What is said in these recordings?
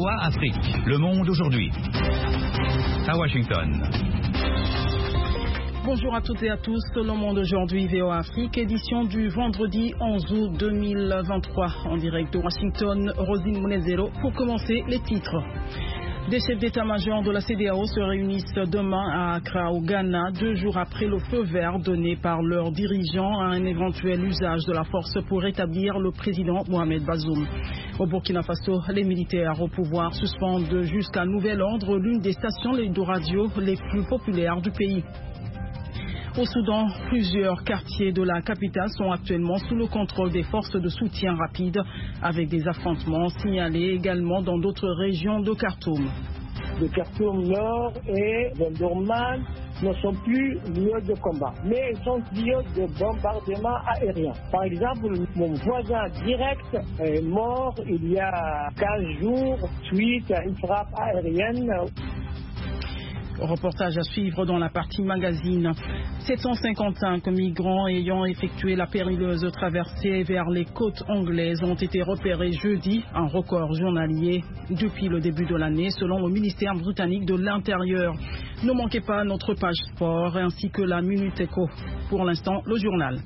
VOA Afrique, le monde aujourd'hui. À Washington. Bonjour à toutes et à tous, le monde aujourd'hui, VOA Afrique, édition du vendredi 11 août 2023, en direct de Washington, Rosine Munezero. Pour commencer, les titres. Des chefs d'état-major de la CEDEAO se réunissent demain à Accra, au Ghana, 2 jours après le feu vert donné par leurs dirigeants à un éventuel usage de la force pour rétablir le président Mohamed Bazoum. Au Burkina Faso, les militaires au pouvoir suspendent jusqu'à nouvel ordre l'une des stations de radio les plus populaires du pays. Au Soudan, plusieurs quartiers de la capitale sont actuellement sous le contrôle des forces de soutien rapide, avec des affrontements signalés également dans d'autres régions de Khartoum. Le Khartoum Nord et Omdurman ne sont plus lieux de combat, mais ils sont lieux de bombardement aérien. Par exemple, mon voisin direct est mort il y a 15 jours suite à une frappe aérienne. Reportage à suivre dans la partie magazine. 755 migrants ayant effectué la périleuse traversée vers les côtes anglaises ont été repérés jeudi, un record journalier depuis le début de l'année selon le ministère britannique de l'Intérieur. Ne manquez pas notre page sport ainsi que la Minute Éco. Pour l'instant, le journal.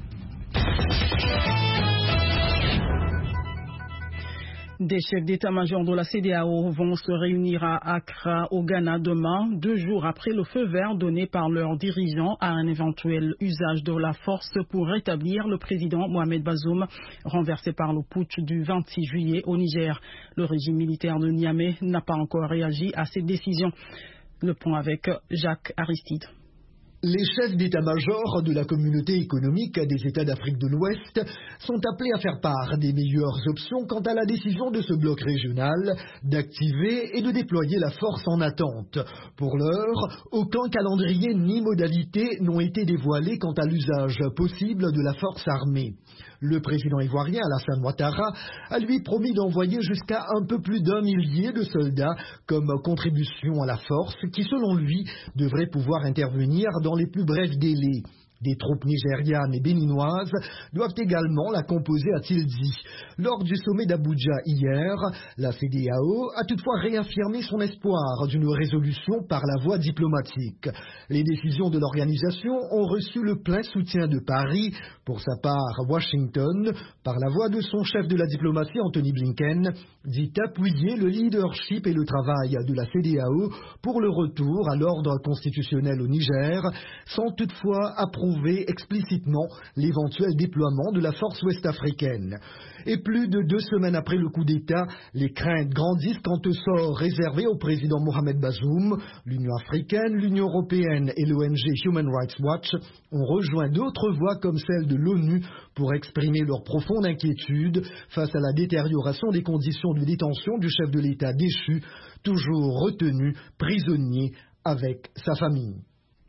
Des chefs d'état-major de la CEDEAO vont se réunir à Accra, au Ghana, demain, 2 jours après le feu vert donné par leurs dirigeants à un éventuel usage de la force pour rétablir le président Mohamed Bazoum, renversé par le putsch du 26 juillet au Niger. Le régime militaire de Niamey n'a pas encore réagi à cette décision. Le point avec Jacques Aristide. Les chefs d'état-major de la communauté économique des États d'Afrique de l'Ouest sont appelés à faire part des meilleures options quant à la décision de ce bloc régional d'activer et de déployer la force en attente. Pour l'heure, aucun calendrier ni modalité n'ont été dévoilés quant à l'usage possible de la force armée. Le président ivoirien Alassane Ouattara a lui promis d'envoyer jusqu'à un peu plus d'1 millier de soldats comme contribution à la force qui, selon lui, devrait pouvoir intervenir dans les plus brefs délais. Des troupes nigérianes et béninoises doivent également la composer, a-t-il dit. Lors du sommet d'Abuja hier, la CEDEAO a toutefois réaffirmé son espoir d'une résolution par la voie diplomatique. Les décisions de l'organisation ont reçu le plein soutien de Paris. Pour sa part, Washington, par la voix de son chef de la diplomatie, Anthony Blinken, dit appuyer le leadership et le travail de la CEDEAO pour le retour à l'ordre constitutionnel au Niger, sans toutefois approuver explicitement l'éventuel déploiement de la force ouest-africaine. Et plus de 2 semaines après le coup d'État, les craintes grandissent quant au sort réservé au président Mohamed Bazoum. L'Union africaine, l'Union européenne et l'ONG Human Rights Watch ont rejoint d'autres voix comme celle de l'ONU pour exprimer leur profonde inquiétude face à la détérioration des conditions de détention du chef de l'État déchu, toujours retenu prisonnier avec sa famille.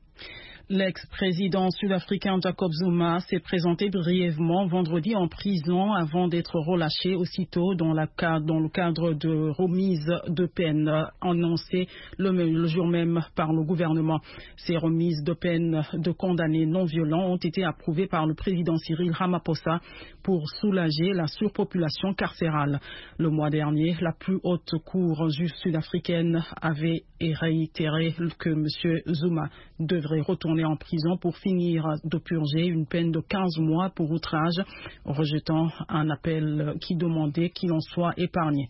L'ex-président sud-africain Jacob Zuma s'est présenté brièvement vendredi en prison avant d'être relâché aussitôt dans le cadre de remise de peine annoncée le jour même par le gouvernement. Ces remises de peine de condamnés non violents ont été approuvées par le président Cyril Ramaphosa pour soulager la surpopulation carcérale. Le mois dernier, la plus haute cour sud-africaine avait réitéré que M. Zuma devrait retourner en prison pour finir de purger une peine de 15 mois pour outrage, rejetant un appel qui demandait qu'il en soit épargné.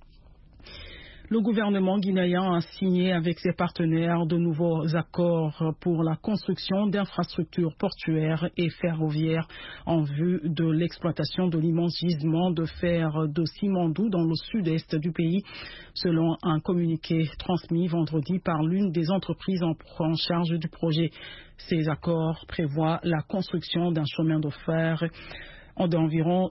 Le gouvernement guinéen a signé avec ses partenaires de nouveaux accords pour la construction d'infrastructures portuaires et ferroviaires en vue de l'exploitation de l'immense gisement de fer de Simandou dans le sud-est du pays, selon un communiqué transmis vendredi par l'une des entreprises en charge du projet. Ces accords prévoient la construction d'un chemin de fer d'environ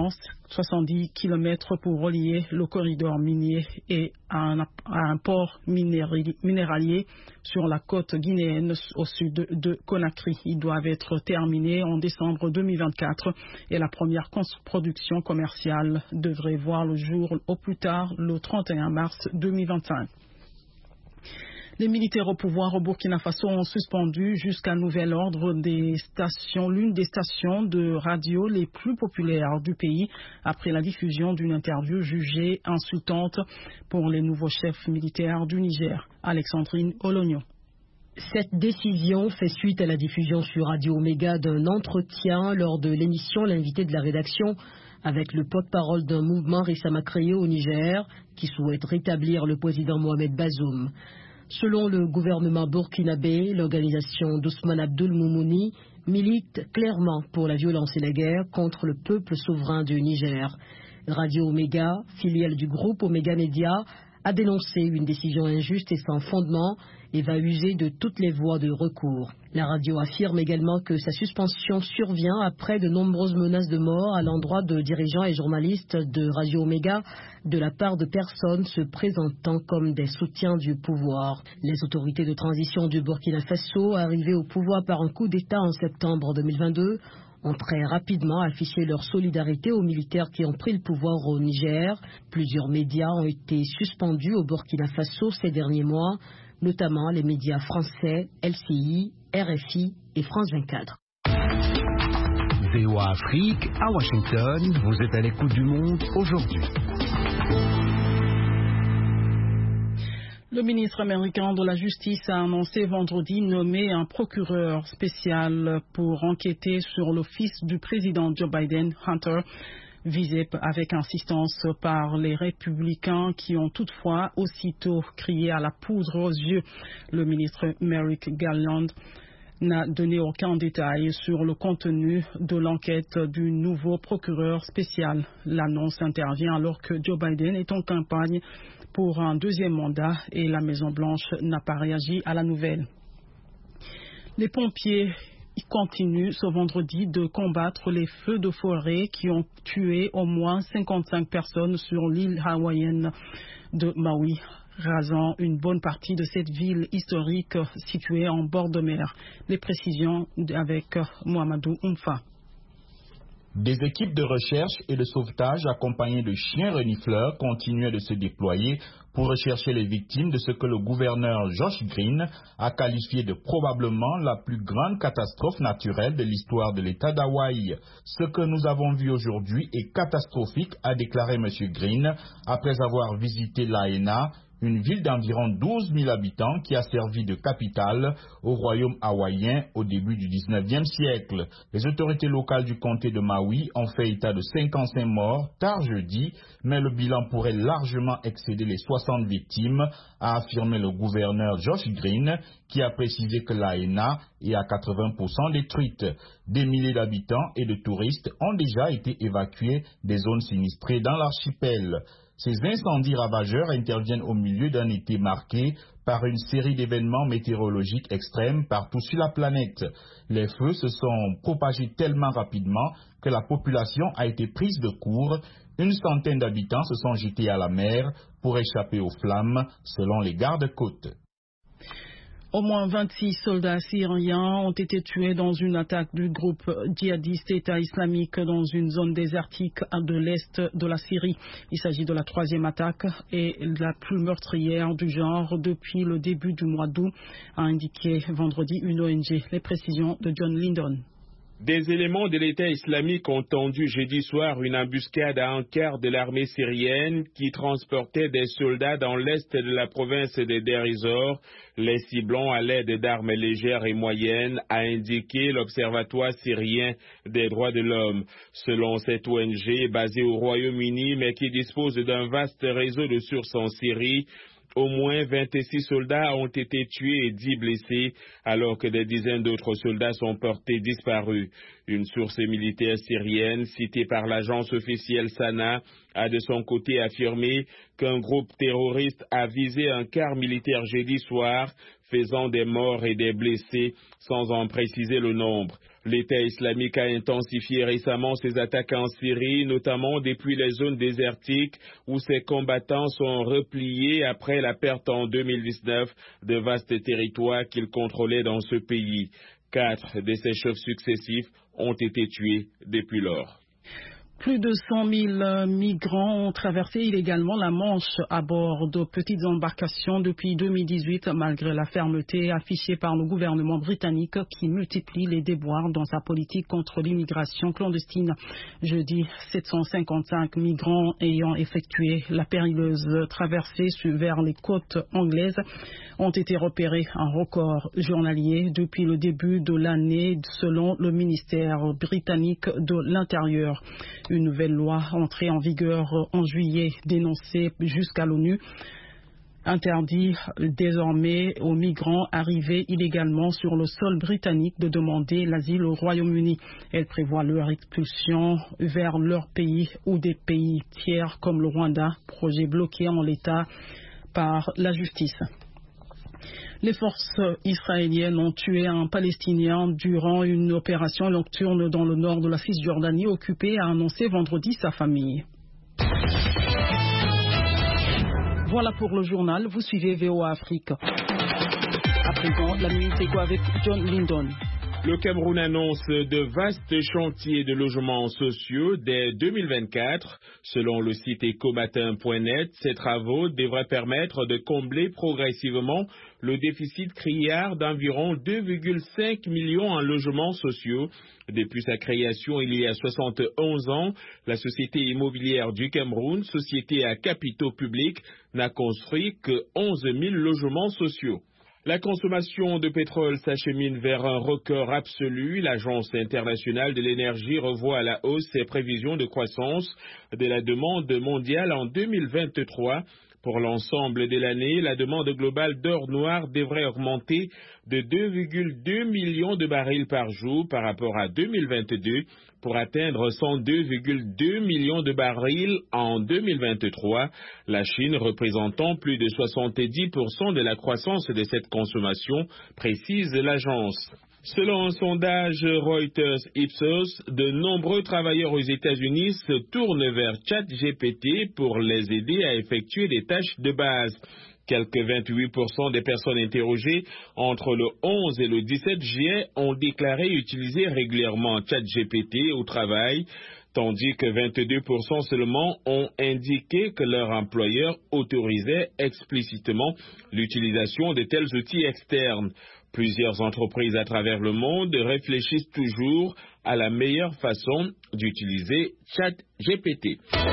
670 km pour relier le corridor minier et à un port minéralier sur la côte guinéenne au sud de Conakry. Ils doivent être terminés en décembre 2024 et la première production commerciale devrait voir le jour au plus tard le 31 mars 2025. Les militaires au pouvoir au Burkina Faso ont suspendu jusqu'à nouvel ordre l'une des stations de radio les plus populaires du pays après la diffusion d'une interview jugée insultante pour les nouveaux chefs militaires du Niger. Alexandrine Olognon. Cette décision fait suite à la diffusion sur Radio Omega d'un entretien lors de l'émission L'invité de la rédaction avec le porte-parole d'un mouvement récemment créé au Niger qui souhaite rétablir le président Mohamed Bazoum. Selon le gouvernement burkinabé, l'organisation d'Ousmane Abdoul Moumouni milite clairement pour la violence et la guerre contre le peuple souverain du Niger. Radio Omega, filiale du groupe Omega Media, a dénoncé une décision injuste et sans fondement et va user de toutes les voies de recours. La radio affirme également que sa suspension survient après de nombreuses menaces de mort à l'endroit de dirigeants et journalistes de Radio Omega de la part de personnes se présentant comme des soutiens du pouvoir. Les autorités de transition du Burkina Faso, arrivées au pouvoir par un coup d'État en septembre 2022, ont très rapidement affiché leur solidarité aux militaires qui ont pris le pouvoir au Niger. Plusieurs médias ont été suspendus au Burkina Faso ces derniers mois, notamment les médias français, LCI, RFI et France 24. VOA Afrique, à Washington, vous êtes à l'écoute du monde aujourd'hui. Le ministre américain de la Justice a annoncé vendredi nommer un procureur spécial pour enquêter sur le fils du président Joe Biden, Hunter, visé avec insistance par les républicains qui ont toutefois aussitôt crié à la poudre aux yeux. Le ministre Merrick Garland n'a donné aucun détail sur le contenu de l'enquête du nouveau procureur spécial. L'annonce intervient alors que Joe Biden est en campagne pour un deuxième mandat et la Maison-Blanche n'a pas réagi à la nouvelle. Les pompiers continuent ce vendredi de combattre les feux de forêt qui ont tué au moins 55 personnes sur l'île hawaïenne de Maui, rasant une bonne partie de cette ville historique située en bord de mer. Les précisions avec Mohamedou Oumfa. Des équipes de recherche et de sauvetage accompagnées de chiens renifleurs continuaient de se déployer pour rechercher les victimes de ce que le gouverneur Josh Green a qualifié de probablement la plus grande catastrophe naturelle de l'histoire de l'État d'Hawaï. Ce que nous avons vu aujourd'hui est catastrophique, a déclaré M. Green après avoir visité Lahaina, une ville d'environ 12 000 habitants qui a servi de capitale au royaume hawaïen au début du 19e siècle. Les autorités locales du comté de Maui ont fait état de 55 morts tard jeudi, mais le bilan pourrait largement excéder les 60 victimes, a affirmé le gouverneur Josh Green, qui a précisé que Lahaina est à 80% détruite. Des milliers d'habitants et de touristes ont déjà été évacués des zones sinistrées dans l'archipel. Ces incendies ravageurs interviennent au milieu d'un été marqué par une série d'événements météorologiques extrêmes partout sur la planète. Les feux se sont propagés tellement rapidement que la population a été prise de court. Une centaine d'habitants se sont jetés à la mer pour échapper aux flammes, selon les gardes-côtes. Au moins 26 soldats syriens ont été tués dans une attaque du groupe djihadiste État islamique dans une zone désertique de l'est de la Syrie. Il s'agit de la troisième attaque et la plus meurtrière du genre depuis le début du mois d'août, a indiqué vendredi une ONG. Les précisions de John Lindon. Des éléments de l'État islamique ont tendu jeudi soir une embuscade à un quart de l'armée syrienne qui transportait des soldats dans l'est de la province de Deir ez-Zor, les ciblant à l'aide d'armes légères et moyennes, a indiqué l'Observatoire syrien des droits de l'homme. Selon cette ONG basée au Royaume-Uni mais qui dispose d'un vaste réseau de sources en Syrie, au moins 26 soldats ont été tués et 10 blessés, alors que des dizaines d'autres soldats sont portés disparus. Une source militaire syrienne, citée par l'agence officielle Sana, a de son côté affirmé qu'un groupe terroriste a visé un car militaire jeudi soir, faisant des morts et des blessés, sans en préciser le nombre. L'État islamique a intensifié récemment ses attaques en Syrie, notamment depuis les zones désertiques où ses combattants sont repliés après la perte en 2019 de vastes territoires qu'ils contrôlaient dans ce pays. 4 de ses chefs successifs ont été tués depuis lors. Plus de 100 000 migrants ont traversé illégalement la Manche à bord de petites embarcations depuis 2018, malgré la fermeté affichée par le gouvernement britannique qui multiplie les déboires dans sa politique contre l'immigration clandestine. Jeudi, 755 migrants ayant effectué la périleuse traversée vers les côtes anglaises ont été repérés, un record journalier depuis le début de l'année selon le ministère britannique de l'Intérieur. Une nouvelle loi entrée en vigueur en juillet, dénoncée jusqu'à l'ONU, interdit désormais aux migrants arrivés illégalement sur le sol britannique de demander l'asile au Royaume-Uni. Elle prévoit leur expulsion vers leur pays ou des pays tiers comme le Rwanda, projet bloqué en l'état par la justice. Les forces israéliennes ont tué un Palestinien durant une opération nocturne dans le nord de la Cisjordanie occupée, a annoncé vendredi sa famille. Voilà pour le journal. Vous suivez VOA Afrique. À présent, la Minute Éco avec John Lindon. Le Cameroun annonce de vastes chantiers de logements sociaux dès 2024. Selon le site ecomatin.net, ces travaux devraient permettre de combler progressivement le déficit criard d'environ 2,5 millions en logements sociaux. Depuis sa création il y a 71 ans, la Société immobilière du Cameroun, société à capitaux publics, n'a construit que 11 000 logements sociaux. La consommation de pétrole s'achemine vers un record absolu. L'Agence internationale de l'énergie revoit à la hausse ses prévisions de croissance de la demande mondiale en 2023. Pour l'ensemble de l'année, la demande globale d'or noir devrait augmenter de 2,2 millions de barils par jour par rapport à 2022 pour atteindre 102,2 millions de barils en 2023, la Chine représentant plus de 70% de la croissance de cette consommation, précise l'agence. Selon un sondage Reuters-Ipsos, de nombreux travailleurs aux États-Unis se tournent vers ChatGPT pour les aider à effectuer des tâches de base. Quelques 28% des personnes interrogées entre le 11 et le 17 juillet ont déclaré utiliser régulièrement ChatGPT au travail, tandis que 22% seulement ont indiqué que leur employeur autorisait explicitement l'utilisation de tels outils externes. Plusieurs entreprises à travers le monde réfléchissent toujours à la meilleure façon d'utiliser ChatGPT.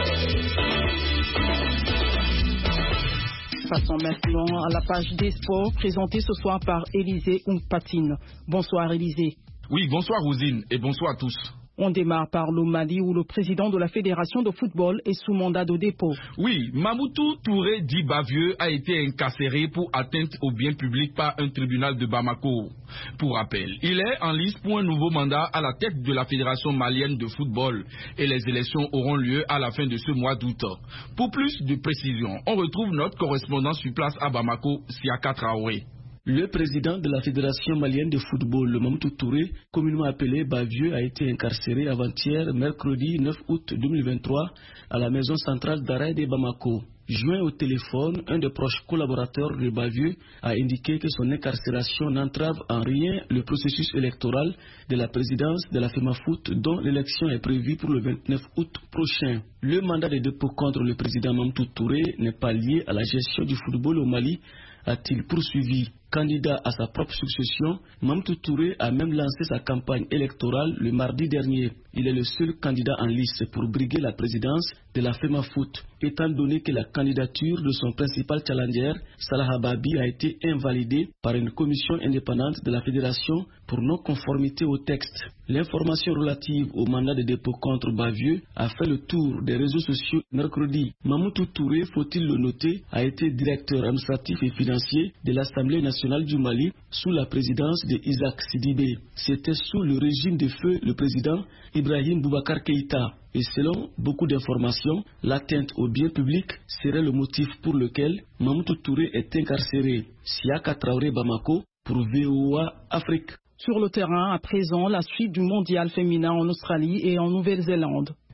Passons maintenant à la page des sports présentée ce soir par Élisée Mpatine. Bonsoir Élisée. Oui, bonsoir Rosine et bonsoir à tous. On démarre par le Mali où le président de la Fédération de football est sous mandat de dépôt. Oui, Mamoutou Touré dit Bavieux a été incarcéré pour atteinte au bien public par un tribunal de Bamako. Pour rappel, il est en lice pour un nouveau mandat à la tête de la Fédération malienne de football et les élections auront lieu à la fin de ce mois d'août. Pour plus de précisions, on retrouve notre correspondant sur place à Bamako, Siaka Traoré. Le président de la Fédération malienne de football, Mamoutou Touré, communément appelé Bavieux, a été incarcéré avant-hier, mercredi 9 août 2023, à la maison centrale d'arrêt de Bamako. Joint au téléphone, un des proches collaborateurs de Bavieux a indiqué que son incarcération n'entrave en rien le processus électoral de la présidence de la FEMAFOOT dont l'élection est prévue pour le 29 août prochain. Le mandat de dépôt contre le président Mamoutou Touré n'est pas lié à la gestion du football au Mali, a-t-il poursuivi. Candidat à sa propre succession, Mamoutou Touré a même lancé sa campagne électorale le mardi dernier. Il est le seul candidat en liste pour briguer la présidence de la FEMAFOOT, étant donné que la candidature de son principal challenger, Salah Hababi, a été invalidée par une commission indépendante de la fédération pour non-conformité au texte. L'information relative au mandat de dépôt contre Bavieux a fait le tour des réseaux sociaux mercredi. Mamoutou Touré, faut-il le noter, a été directeur administratif et financier de l'Assemblée nationale du Mali sous la présidence de Isaac Sidibé. C'était sous le régime de feu le président Ibrahim Boubacar Keïta. Et selon beaucoup d'informations, l'atteinte au bien public serait le motif pour lequel Mamoutou Touré est incarcéré. Siaka Traoré, Bamako, pour VOA Afrique. Sur le terrain, à présent, la suite du mondial féminin en Australie et en Nouvelle-Zélande.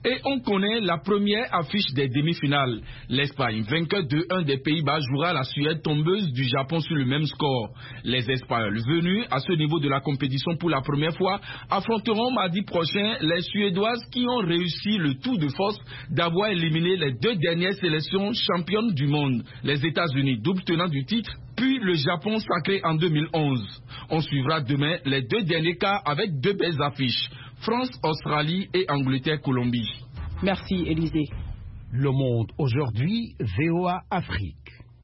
Et on connaît la première affiche des demi-finales. L'Espagne, vainqueur 2-1 des Pays-Bas, jouera la Suède, tombeuse du Japon sur le même score. Les Espagnols, venus à ce niveau de la compétition pour la première fois, affronteront mardi prochain les Suédoises qui ont réussi le tour de force d'avoir éliminé les 2 dernières sélections championnes du monde. Les États-Unis, double tenant du titre, puis le Japon sacré en 2011. On suivra demain les 2 derniers cas avec 2 belles affiches. France, Australie et Angleterre-Colombie. Merci Élisée. Le Monde aujourd'hui, VOA Afrique.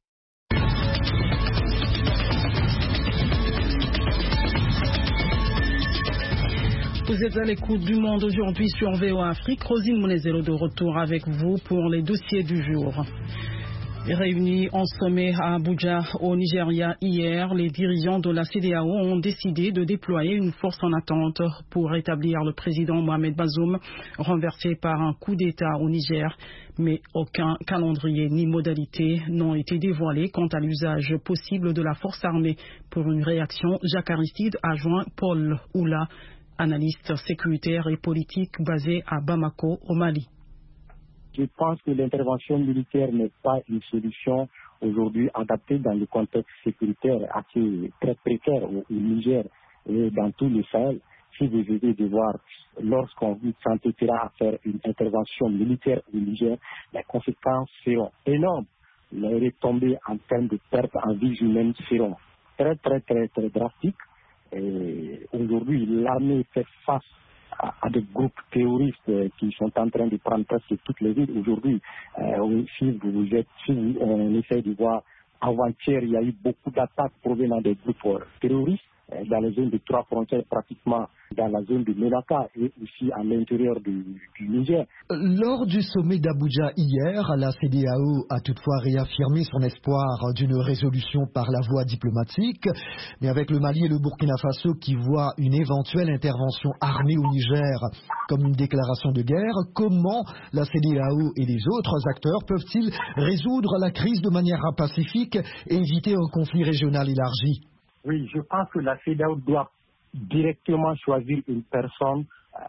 Vous êtes à l'écoute du Monde aujourd'hui sur VOA Afrique. Rosine Monezelo de retour avec vous pour les dossiers du jour. Réunis en sommet à Abuja, au Nigeria, hier, les dirigeants de la CEDEAO ont décidé de déployer une force en attente pour rétablir le président Mohamed Bazoum, renversé par un coup d'État au Niger. Mais aucun calendrier ni modalité n'ont été dévoilés quant à l'usage possible de la force armée. Pour une réaction, Jacques Aristide a joint Paul Oula, analyste sécuritaire et politique basé à Bamako, au Mali. Je pense que l'intervention militaire n'est pas une solution aujourd'hui adaptée dans le contexte sécuritaire assez très précaire au Niger et dans tout le Sahel. Si vous avez de voir, lorsqu'on s'entêtera à faire une intervention militaire au Niger, les conséquences seront énormes. Les retombées en termes de pertes en vie humaine seront très drastiques. Et aujourd'hui, l'armée fait face à des groupes terroristes qui sont en train de prendre presque toutes les villes. Aujourd'hui, si on essaie de voir, avant-hier, il y a eu beaucoup d'attaques provenant des groupes terroristes dans les zones de 3 frontières, pratiquement dans la zone de Menaka et aussi à l'intérieur du Niger. Lors du sommet d'Abuja hier, la CEDEAO a toutefois réaffirmé son espoir d'une résolution par la voie diplomatique. Mais avec le Mali et le Burkina Faso qui voient une éventuelle intervention armée au Niger comme une déclaration de guerre, comment la CEDEAO et les autres acteurs peuvent-ils résoudre la crise de manière pacifique et éviter un conflit régional élargi? Oui, je pense que la CEDEAO doit directement choisir une personne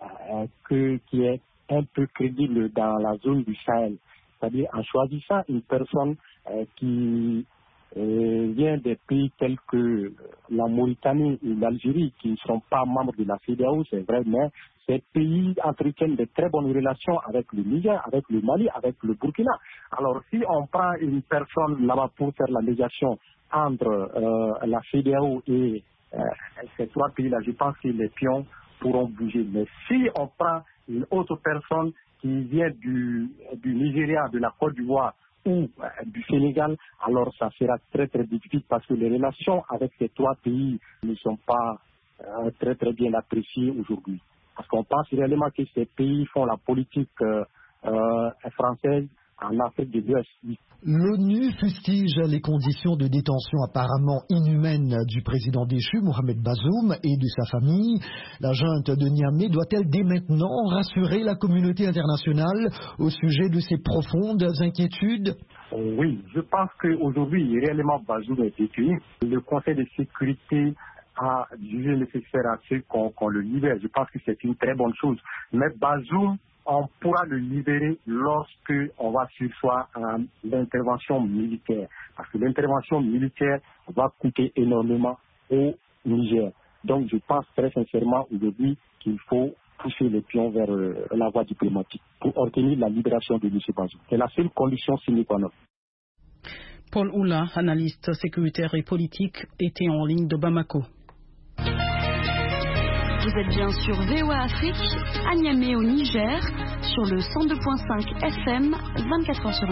qui est un peu crédible dans la zone du Sahel. C'est-à-dire en choisissant une personne qui vient des pays tels que la Mauritanie ou l'Algérie, qui ne sont pas membres de la CEDEAO, c'est vrai, mais ces pays entretiennent de très bonnes relations avec le Niger, avec le Mali, avec le Burkina. Alors si on prend une personne là-bas pour faire la médiation entre la CEDEAO et ces 3 pays-là, je pense que les pions pourront bouger. Mais si on prend une autre personne qui vient du Nigeria, de la Côte d'Ivoire ou du Sénégal, alors ça sera très difficile parce que les relations avec ces 3 pays ne sont pas très bien appréciées aujourd'hui. Parce qu'on pense réellement que ces pays font la politique française en Afrique de l'Ouest. L'ONU fustige les conditions de détention apparemment inhumaines du président déchu, Mohamed Bazoum, et de sa famille. La junte de Niamey doit-elle dès maintenant rassurer la communauté internationale au sujet de ces profondes inquiétudes? Oui, je pense qu'aujourd'hui, réellement, Bazoum est détenu. Le Conseil de sécurité a jugé nécessaire à ce qu'on le libère. Je pense que c'est une très bonne chose. Mais Bazoum, on pourra le libérer lorsque on va surseoir à l'intervention militaire. Parce que l'intervention militaire va coûter énormément au Niger. Donc je pense très sincèrement aujourd'hui qu'il faut pousser les pions vers la voie diplomatique pour obtenir la libération de M. Bazoum. C'est la seule condition sine qua non. Paul Oula, analyste sécuritaire et politique, était en ligne de Bamako. Vous êtes bien sur VOA Afrique, à Niamey au Niger, sur le 102.5 FM, 24h sur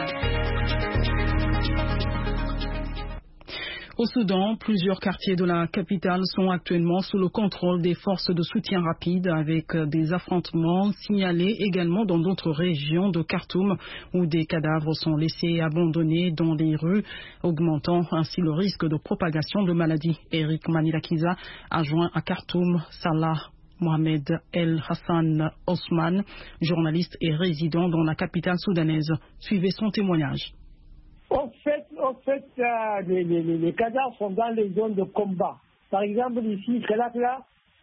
24. Au Soudan, plusieurs quartiers de la capitale sont actuellement sous le contrôle des forces de soutien rapide avec des affrontements signalés également dans d'autres régions de Khartoum où des cadavres sont laissés abandonnés dans les rues, augmentant ainsi le risque de propagation de maladies. Eric Manilakiza a joint à Khartoum Salah Mohamed El Hassan Osman, journaliste et résident dans la capitale soudanaise. Suivez son témoignage. En fait, les cadavres sont dans les zones de combat. Par exemple, ici, là,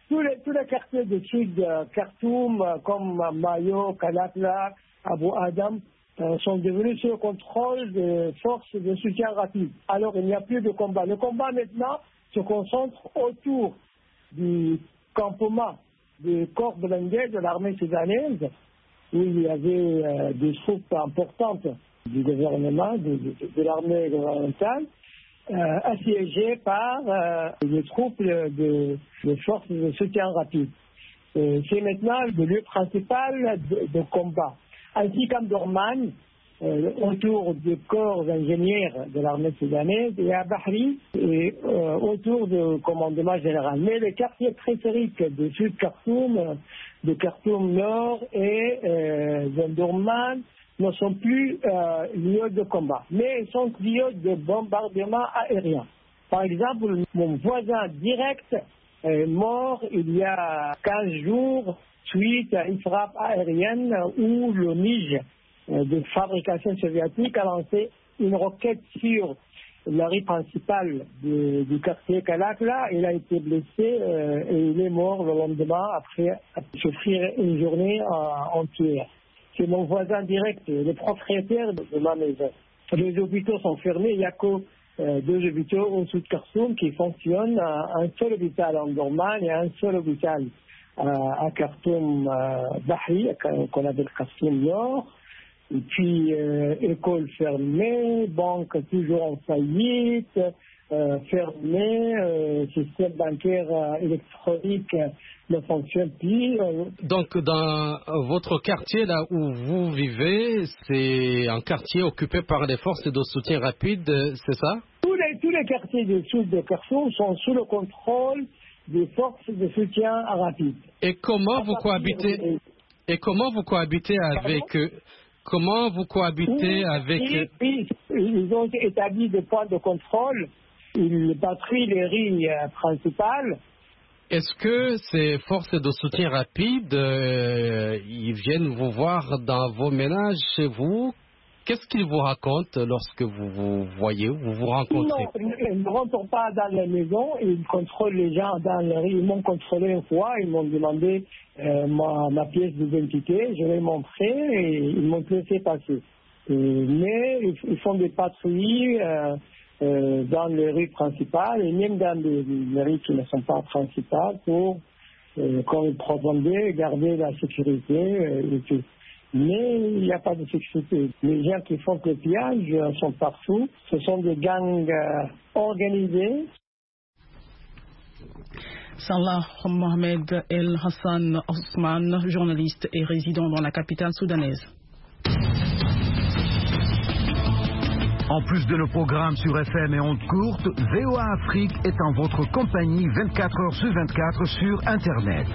tous les quartiers du sud Khartoum, comme Mayo, Kalakla, Abu Adam, sont devenus sous le contrôle des forces de soutien rapide. Alors il n'y a plus de combat. Le combat maintenant se concentre autour du campement des corps blindés de l'armée soudanaise, où il y avait des troupes importantes du gouvernement, de l'armée gouvernementale, assiégées par les troupes de forces de soutien rapide. C'est maintenant le lieu principal de combat. Ainsi qu'Amdurman, autour du corps ingénieurs de l'armée soudanaise, et à Bahri, et autour du commandement général. Mais les quartiers périphériques du sud Khartoum, de Khartoum Nord et d'Amdurman, ne sont plus lieux de combat, mais ils sont lieux de bombardement aérien. Par exemple, mon voisin direct est mort il y a 15 jours suite à une frappe aérienne où le Niger de fabrication soviétique a lancé une roquette sur la rue principale du quartier Kalakla. Il a été blessé et il est mort le lendemain après souffrir une journée entière. C'est mon voisin direct, le propriétaire de ma maison. Les hôpitaux sont fermés, il n'y a que 2 hôpitaux au sud Khartoum qui fonctionnent, un seul hôpital en Dorman et un seul hôpital à Khartoum Bahri, qu'on appelle Khartoum Nord. Et puis école fermée, banque toujours en faillite, fermée, système bancaire électronique ne fonctionne plus. Donc dans votre quartier là où vous vivez, c'est un quartier occupé par les forces de soutien rapide, c'est ça? Tous les quartiers du sud de Khartoum sont sous le contrôle des forces de soutien rapide. Et comment vous cohabitez? Et comment vous cohabitez avec Comment vous cohabitez avec... Ils ont établi des points de contrôle. Ils patrouillent les rues principales. Est-ce que ces forces de soutien rapide, ils viennent vous voir dans vos ménages chez vous? Qu'est-ce qu'ils vous racontent lorsque vous vous voyez, vous vous rencontrez? Non, ils ne rentrent pas dans la maison, ils contrôlent les gens dans les rues. Ils m'ont contrôlé une fois, ils m'ont demandé ma pièce d'identité, je l'ai montré et ils m'ont laissé passer. Mais ils font des patrouilles dans les rues principales et même dans les rues qui ne sont pas principales pour, comme ils prétendaient, garder la sécurité et tout. Mais il n'y a pas de sécurité. Les gens qui font le pillage sont partout. Ce sont des gangs organisés. Salah Mohamed El Hassan Osman, journaliste et résident dans la capitale soudanaise. En plus de nos programmes sur FM et ondes courtes, VOA Afrique est en votre compagnie 24 heures sur 24 sur Internet.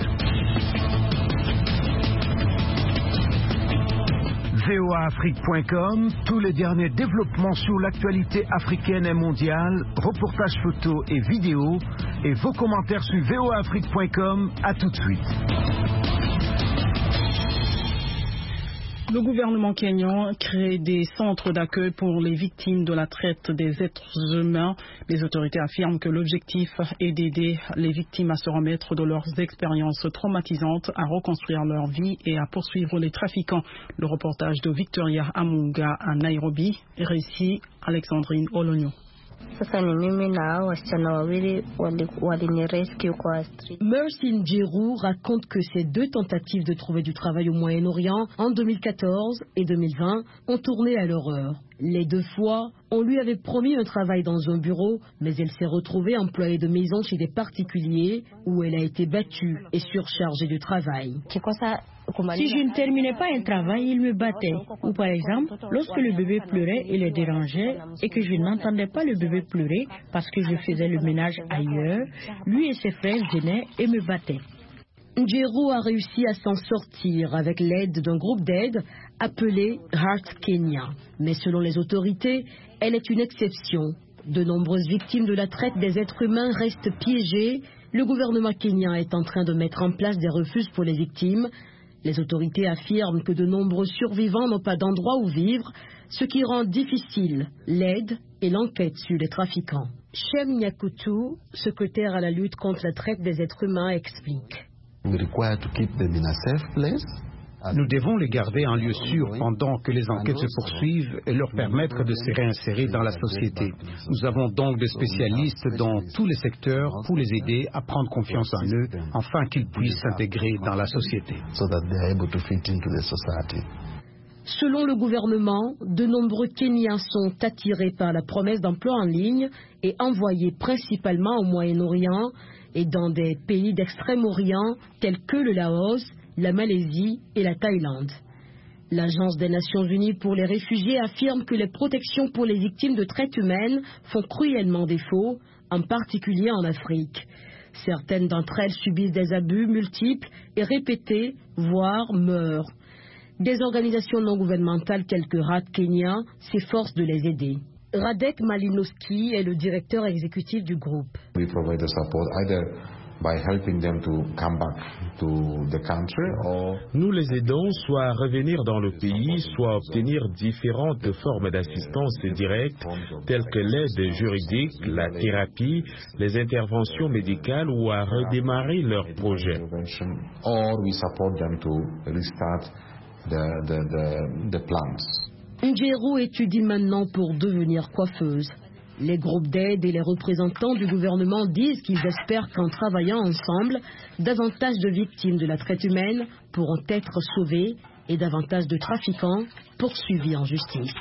voaafrique.com, tous les derniers développements sur l'actualité africaine et mondiale, reportages photos et vidéos, et vos commentaires sur voaafrique.com. À tout de suite. Le gouvernement kényan crée des centres d'accueil pour les victimes de la traite des êtres humains. Les autorités affirment que l'objectif est d'aider les victimes à se remettre de leurs expériences traumatisantes, à reconstruire leur vie et à poursuivre les trafiquants. Le reportage de Victoria Amunga à Nairobi, récit Alexandrine Olonio. Mercy Njeru raconte que ces 2 tentatives de trouver du travail au Moyen-Orient en 2014 et 2020 ont tourné à l'horreur. Les 2 fois, on lui avait promis un travail dans un bureau, mais elle s'est retrouvée employée de maison chez des particuliers où elle a été battue et surchargée de travail. Si je ne terminais pas un travail, il me battait. Ou par exemple, lorsque le bébé pleurait et le dérangeait et que je n'entendais pas le bébé pleurer parce que je faisais le ménage ailleurs, lui et ses frères venaient et me battaient. Njeru a réussi à s'en sortir avec l'aide d'un groupe d'aide appelé Heart Kenya. Mais selon les autorités, elle est une exception. De nombreuses victimes de la traite des êtres humains restent piégées. Le gouvernement kenyan est en train de mettre en place des refuges pour les victimes. Les autorités affirment que de nombreux survivants n'ont pas d'endroit où vivre, ce qui rend difficile l'aide et l'enquête sur les trafiquants. Shem Nyakutu, secrétaire à la lutte contre la traite des êtres humains, explique. Nous devons les garder en lieu sûr pendant que les enquêtes se poursuivent et leur permettre de se réinsérer dans la société. Nous avons donc des spécialistes dans tous les secteurs pour les aider à prendre confiance en eux, afin qu'ils puissent s'intégrer dans la société. Selon le gouvernement, de nombreux Kenyans sont attirés par la promesse d'emploi en ligne et envoyés principalement au Moyen-Orient et dans des pays d'Extrême-Orient tels que le Laos, la Malaisie et la Thaïlande. L'Agence des Nations Unies pour les réfugiés affirme que les protections pour les victimes de traite humaine font cruellement défaut, en particulier en Afrique. Certaines d'entre elles subissent des abus multiples et répétés, voire meurent. Des organisations non gouvernementales telles que RAD Kenya s'efforcent de les aider. Radek Malinowski est le directeur exécutif du groupe. Nous les aidons soit à revenir dans le pays, soit à obtenir différentes formes d'assistance directe, telles que l'aide juridique, la thérapie, les interventions médicales ou à redémarrer leur projet. Njeru étudie maintenant pour devenir coiffeuse. Les groupes d'aide et les représentants du gouvernement disent qu'ils espèrent qu'en travaillant ensemble, davantage de victimes de la traite humaine pourront être sauvées et davantage de trafiquants poursuivis en justice.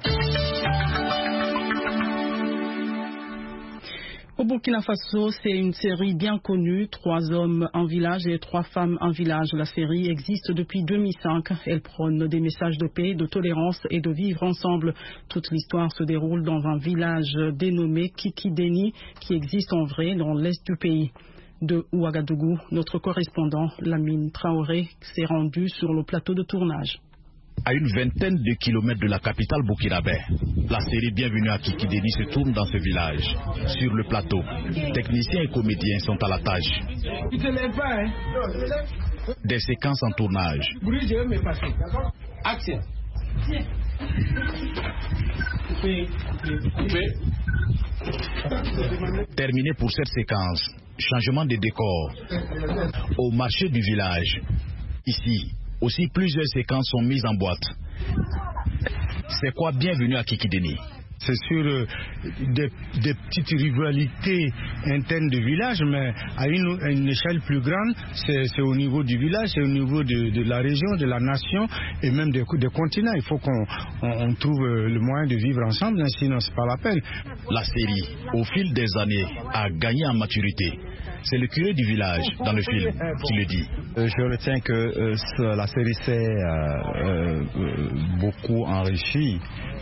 Au Burkina Faso, c'est une série bien connue, 3 hommes en village et 3 femmes en village. La série existe depuis 2005. Elle prône des messages de paix, de tolérance et de vivre ensemble. Toute l'histoire se déroule dans un village dénommé Kikideni, qui existe en vrai dans l'est du pays. De Ouagadougou, notre correspondant Lamine Traoré s'est rendu sur le plateau de tournage. À une vingtaine de kilomètres de la capitale burkinabé, la série Bienvenue à Kikideni se tourne dans ce village. Sur le plateau, techniciens et comédiens sont à la tâche. Des séquences en tournage. Terminé pour cette séquence. Changement de décor. Au marché du village. Ici, aussi, plusieurs séquences sont mises en boîte. C'est quoi Bienvenue à Kikideni? C'est sur des petites rivalités internes de village, mais à une échelle plus grande, c'est au niveau du village, c'est au niveau de la région, de la nation et même des continents. Il faut qu'on trouve le moyen de vivre ensemble, sinon c'est pas la peine. La série, au fil des années, a gagné en maturité. C'est le curé du village, dans le film, qui le dit. Je retiens que la série s'est beaucoup enrichie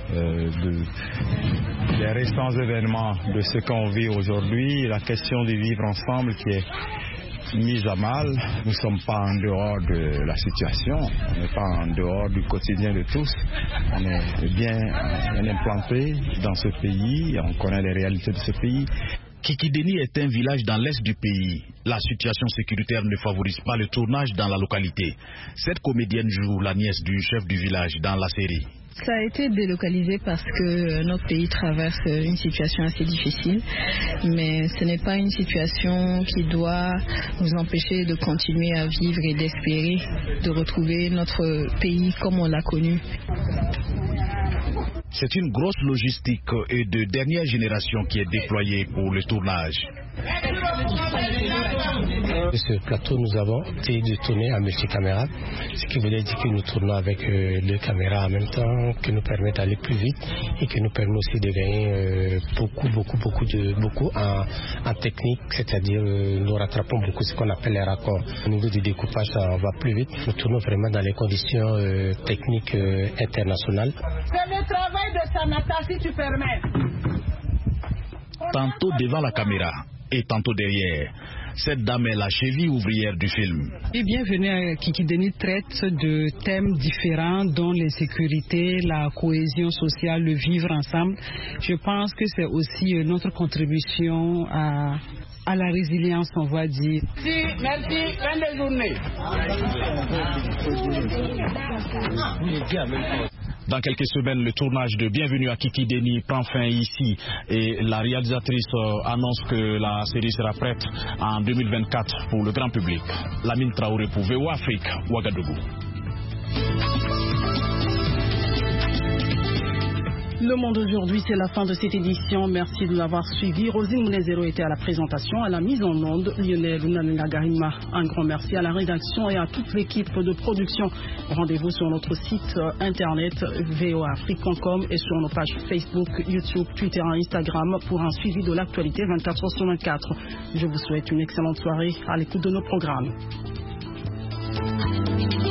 des récents événements, de ce qu'on vit aujourd'hui, la question de vivre ensemble qui est mise à mal. Nous ne sommes pas en dehors de la situation, on n'est pas en dehors du quotidien de tous. On est bien implanté dans ce pays, on connaît les réalités de ce pays. Kikideni est un village dans l'est du pays. La situation sécuritaire ne favorise pas le tournage dans la localité. Cette comédienne joue la nièce du chef du village dans la série. Ça a été délocalisé parce que notre pays traverse une situation assez difficile, mais ce n'est pas une situation qui doit nous empêcher de continuer à vivre et d'espérer de retrouver notre pays comme on l'a connu. C'est une grosse logistique et de dernière génération qui est déployée pour le tournage. Sur ce plateau, nous avons essayé de tourner à multicaméra, ce qui voulait dire que nous tournons avec 2 caméras en même temps, qui nous permettent d'aller plus vite et qui nous permet aussi de gagner beaucoup en technique, c'est-à-dire nous rattrapons beaucoup ce qu'on appelle les raccords. Au niveau du découpage, ça va plus vite. Nous tournons vraiment dans les conditions techniques internationales. C'est le travail de Sanata, si tu permets. Tantôt devant la caméra et tantôt derrière. Cette dame est la cheville ouvrière du film. Et Bienvenue à Kikideni traite de thèmes différents dont les sécurités, la cohésion sociale, le vivre ensemble. Je pense que c'est aussi notre contribution à la résilience, on va dire. Merci, fin de journée. Dans quelques semaines, le tournage de Bienvenue à Kiki Deni prend fin ici et la réalisatrice annonce que la série sera prête en 2024 pour le grand public. Lamine Traoré pour VOA Afrique, Ouagadougou. Le Monde aujourd'hui, c'est la fin de cette édition. Merci de l'avoir suivi. Rosine Mounezero était à la présentation, à la mise en onde. Lionel Garima, un grand merci à la rédaction et à toute l'équipe de production. Rendez-vous sur notre site internet voaafrique.com et sur nos pages Facebook, YouTube, Twitter et Instagram pour un suivi de l'actualité 24h/24. Je vous souhaite une excellente soirée à l'écoute de nos programmes.